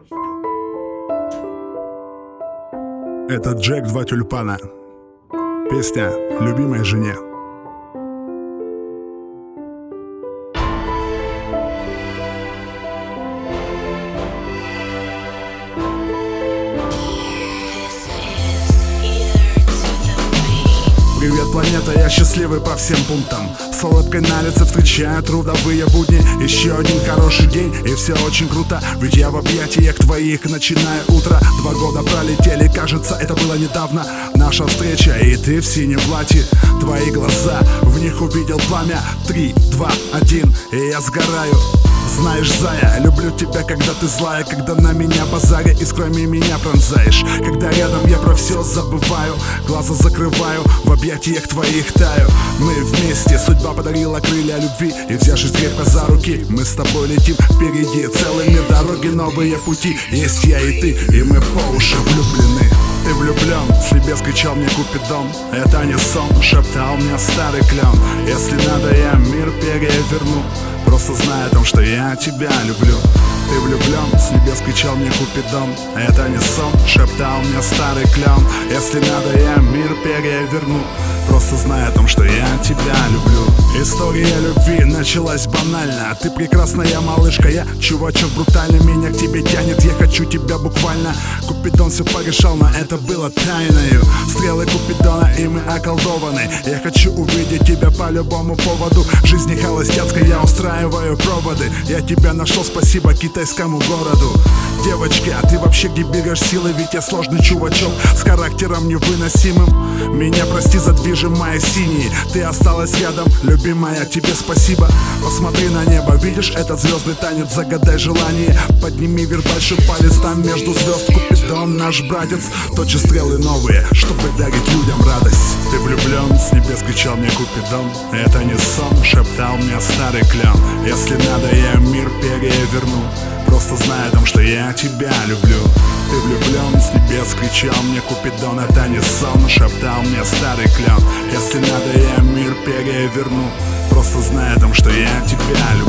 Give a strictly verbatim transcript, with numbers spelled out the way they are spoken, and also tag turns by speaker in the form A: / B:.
A: Это Джек Два Тюльпана. Песня «Любимой жене». Привет, планета, я счастливый по всем пунктам. С улыбкой на лице встречаю трудовые будни. Еще один хороший день, и все очень круто. Ведь я в объятиях твоих начинаю утро. Два года пролетели, кажется, это было недавно. Наша встреча, и ты в синем платье. Твои глаза, в них увидел пламя. Три, два, один, и я сгораю. Знаешь, зая, люблю тебя, когда ты злая, когда на меня базаря искрами меня пронзаешь. Когда рядом я про все забываю, глаза закрываю, в объятиях твоих таю. Мы вместе, судьба подарила крылья любви, и взявшись крепко за руки, мы с тобой летим впереди. Целый мир дороги, новые пути, есть я и ты, и мы по уши влюблены. Ты влюблен, с небес кричал мне Купидон. Это не сон, шептал мне старый клен. Если надо, я мир переверну, просто знай о том, что я тебя люблю. Ты влюблен, с небес кричал мне Купидон. Это не сон, шептал мне старый клен. Если надо, я мир переверну, просто знай о том, что я тебя люблю. История любви началась банально. Ты прекрасная малышка, я чувачок брутально. Меня к тебе тянет, я хочу тебя буквально. Купидон все порешал, но это было тайною. Стрелы Купидона, и мы околдованы. Я хочу увидеть тебя по любому поводу. В жизни холостяцкой я устраиваю проводы. Я тебя нашел, спасибо китайскому городу. Девочка, а ты вообще где берешь силы? Ведь я сложный чувачок с характером невыносимым. Меня прости за движимые синие. Ты осталась рядом, любимая, тебе спасибо. Посмотри на небо, видишь этот звездный танец? Загадай желание, подними вверх большой палец. Там между звезд Купидон наш братец. Точи стрелы новые, чтобы дарить людям радость. Ты влюблен, с небес кричал мне Купидон. Это не сон, шептал мне старый клен. Если надо, я мир переверну, просто знай о том, что я тебя люблю. Ты влюблен, с небес кричал мне Купидон. Это не сон, шептал мне старый клен. Если надо, я мир переверну, просто знай о том, что я тебя люблю.